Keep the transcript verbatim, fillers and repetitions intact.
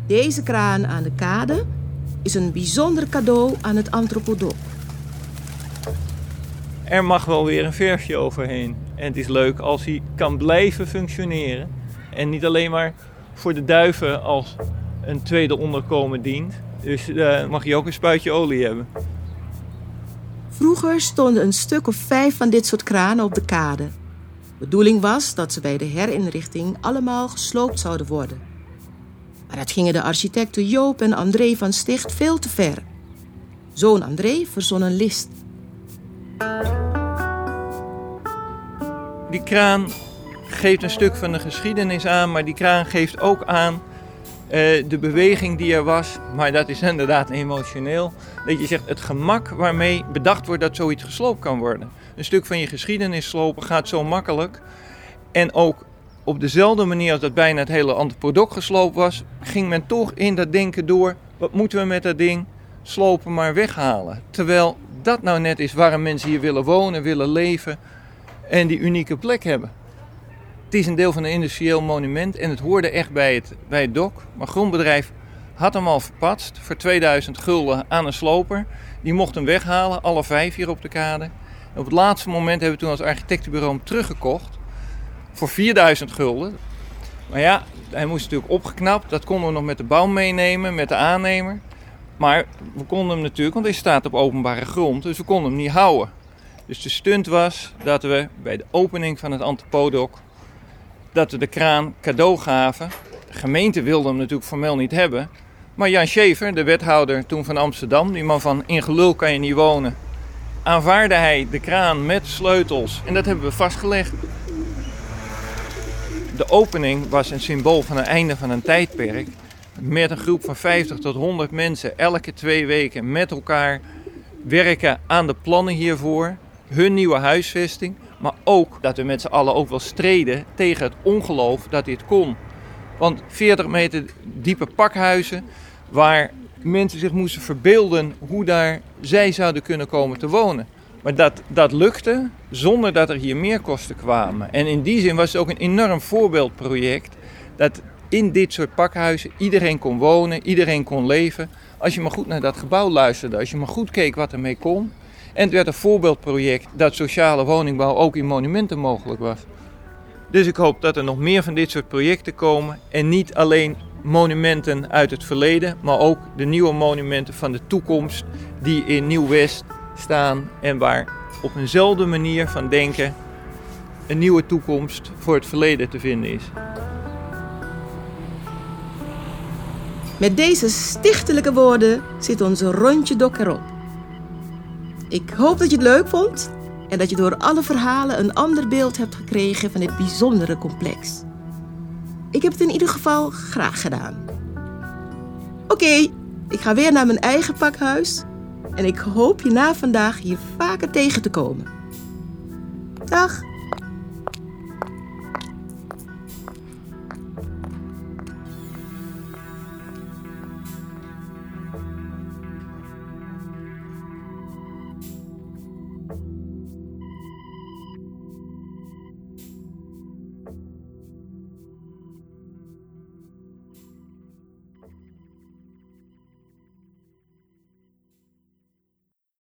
Deze kraan aan de kade is een bijzonder cadeau aan het Antropodoc. Er mag wel weer een verfje overheen. En het is leuk als hij kan blijven functioneren. En niet alleen maar voor de duiven als een tweede onderkomen dient. Dus uh, mag je ook een spuitje olie hebben. Vroeger stonden een stuk of vijf van dit soort kranen op de kade. De bedoeling was dat ze bij de herinrichting allemaal gesloopt zouden worden. Maar dat gingen de architecten Joop en André van Sticht veel te ver. Zoon André verzon een list. Die kraan geeft een stuk van de geschiedenis aan, maar die kraan geeft ook aan uh, de beweging die er was. Maar dat is inderdaad emotioneel. Dat je zegt, het gemak waarmee bedacht wordt dat zoiets gesloopt kan worden. Een stuk van je geschiedenis slopen gaat zo makkelijk. En ook op dezelfde manier als dat bijna het hele Antropodoc gesloopt was, ging men toch in dat denken door, wat moeten we met dat ding slopen maar weghalen. Terwijl dat nou net is waarom mensen hier willen wonen, willen leven en die unieke plek hebben. Het is een deel van een industrieel monument en het hoorde echt bij het, bij het dok. Maar het grondbedrijf had hem al verpatst voor tweeduizend gulden aan een sloper. Die mocht hem weghalen, alle vijf hier op de kade. En op het laatste moment hebben we toen als architectenbureau hem teruggekocht voor vierduizend gulden. Maar ja, hij moest natuurlijk opgeknapt. Dat konden we nog met de bouw meenemen, met de aannemer. Maar we konden hem natuurlijk, want hij staat op openbare grond, dus we konden hem niet houden. Dus de stunt was dat we bij de opening van het Antropodoc, dat we de kraan cadeau gaven. De gemeente wilde hem natuurlijk formeel niet hebben. Maar Jan Schever, de wethouder toen van Amsterdam, die man van in gelul kan je niet wonen, aanvaarde hij de kraan met sleutels en dat hebben we vastgelegd. De opening was een symbool van het einde van een tijdperk. Met een groep van vijftig tot honderd mensen elke twee weken met elkaar werken aan de plannen hiervoor. Hun nieuwe huisvesting. Maar ook dat we met z'n allen ook wel streden tegen het ongeloof dat dit kon. Want veertig meter diepe pakhuizen waar mensen zich moesten verbeelden hoe daar zij zouden kunnen komen te wonen. Maar dat, dat lukte zonder dat er hier meerkosten kwamen. En in die zin was het ook een enorm voorbeeldproject. Dat in dit soort pakhuizen iedereen kon wonen, iedereen kon leven. Als je maar goed naar dat gebouw luisterde, als je maar goed keek wat ermee kon. En het werd een voorbeeldproject dat sociale woningbouw ook in monumenten mogelijk was. Dus ik hoop dat er nog meer van dit soort projecten komen. En niet alleen monumenten uit het verleden, maar ook de nieuwe monumenten van de toekomst die in Nieuw-West staan en waar op eenzelfde manier van denken een nieuwe toekomst voor het verleden te vinden is. Met deze stichtelijke woorden zit onze rondje dok erop. Ik hoop dat je het leuk vond en dat je door alle verhalen een ander beeld hebt gekregen van dit bijzondere complex. Ik heb het in ieder geval graag gedaan. Oké, okay, ik ga weer naar mijn eigen pakhuis en ik hoop je na vandaag hier vaker tegen te komen. Dag!